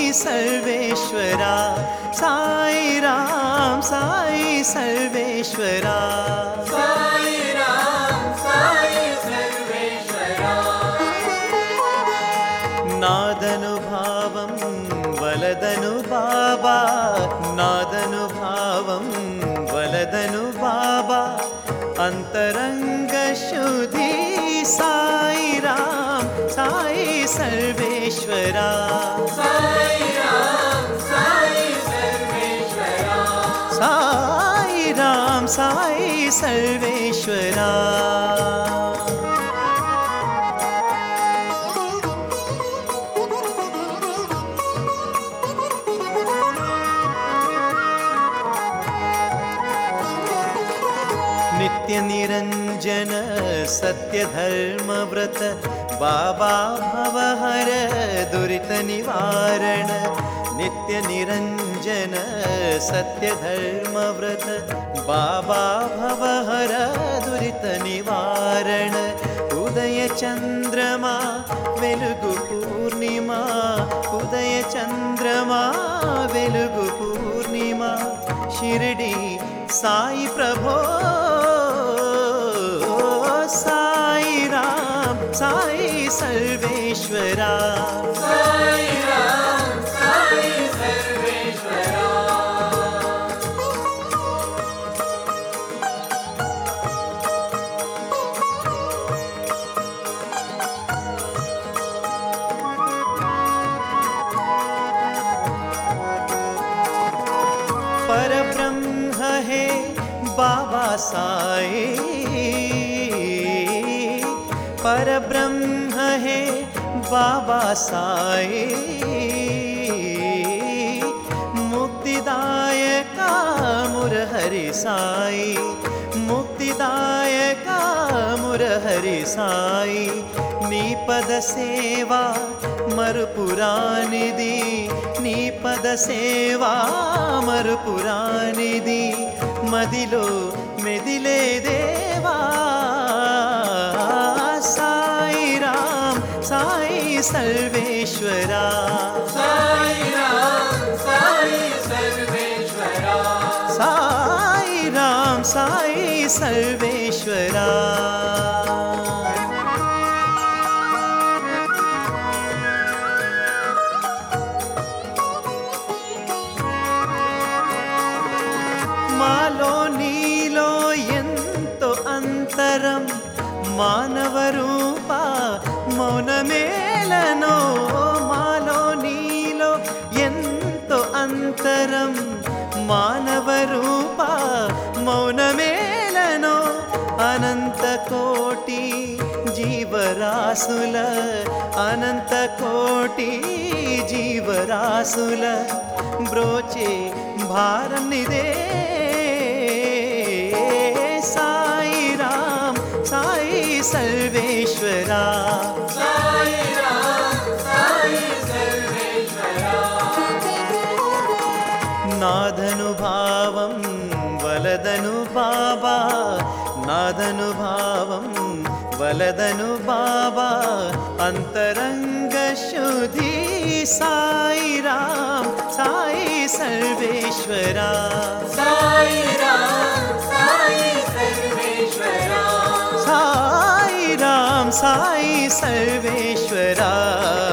सर्वेश्वरा साई राम साई सर्वेश्वरा साई राम साई सर्वेश्वरा नादनुभावं वलदनु बाबा नादनुभावं वलदनु बाबा अंतरंग शुद्धि साई राम साई सर्वेश्वरा साई राम साई सर्वेश्वरा साई राम साई सर्वेश्वरा नित्य निरंजन सत्य धर्म व्रत बाबा भवहर दुरित निवारण नित्य निरंजन सत्य धर्म व्रत बाबा भवहर दुरित निवारण उदय चंद्रमा वेलुगु पूर्णिमा उदय चंद्रमा वेलुगु पूर्णिमा शिरडी साई प्रभो साई राम साई सर्वेश्वरा साई राम साई सर्वेश्वरा परब्रह्म है बाबा साई परब्रह्म है बाबा साई मुक्तिदायका मुरहरि साई मुक्तिदायका मुरहरि साई नी पद सेवा मरुपुरानिधि नी पद सेवा मरुपुरानिधि मदिलो मेदिले देवा साई राम साई सर्वेश्वरा साई राम साई सर्वेश्वरा साई राम साई सर्वेश्वरा మాలో నీలో ఎంతో అంతరం మానవ రూప మౌనమేలనో మాలో నీలో ఎంతో అంతరం మానవ రూప మౌనమేలనో అనంత కోటి జీవరాశుల అనంత కోటి జీవరాశుల బ్రోచే భారనిదే साई राम साई सर्वेश्वरा साई राम साई सर्वेश्वरा नादनुभावं वलदनु बाबा नादनुभावं वलदनु बाबा अंतरंग शुद्धि साई राम साई सर्वेश्वरा साई राम साई सर्वेश्वरा साई राम साई सर्वेश्वरा